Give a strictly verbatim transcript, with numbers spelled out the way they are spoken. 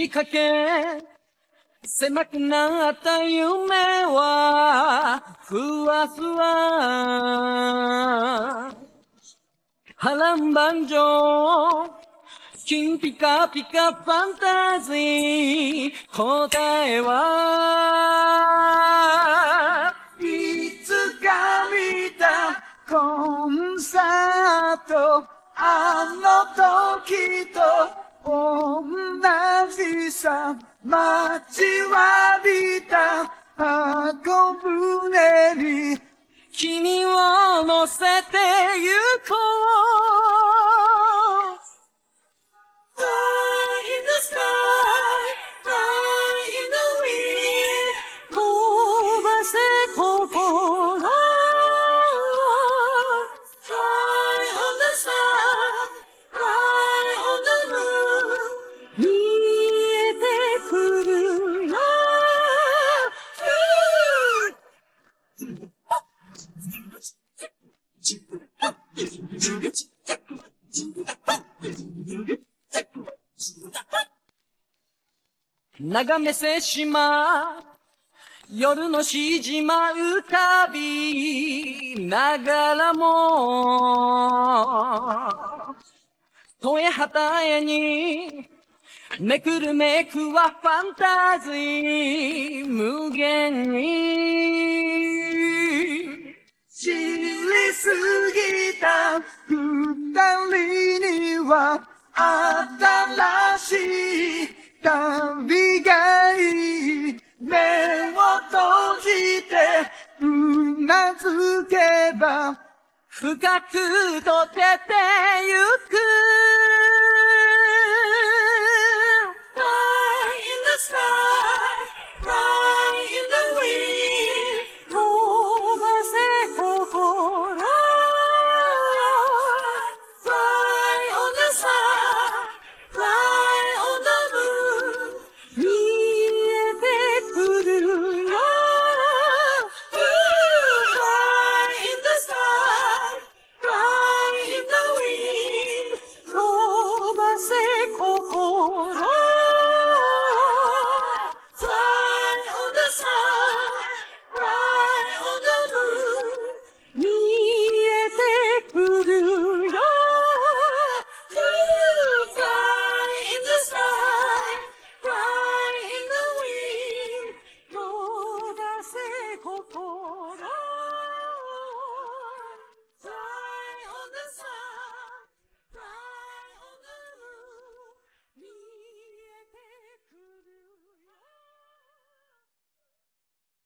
りかけ狭くなった夢はふわふわ波乱万丈金ピカピカファンタジー答えはいつか見たコンサートあの時と同じさ待ちわびた箱舟に君を乗せてゆこうFly in the sky, fly in the wind 飛ばせ心 Fly on the sun, fly on the moon 見えてくるよ眺めせしま夜のしじまうたびながらも問えはたえにめくるめくはファンタジー無限に知りすぎた二人には新しい旅がいい目を閉じてうなずけば深く溶けてゆく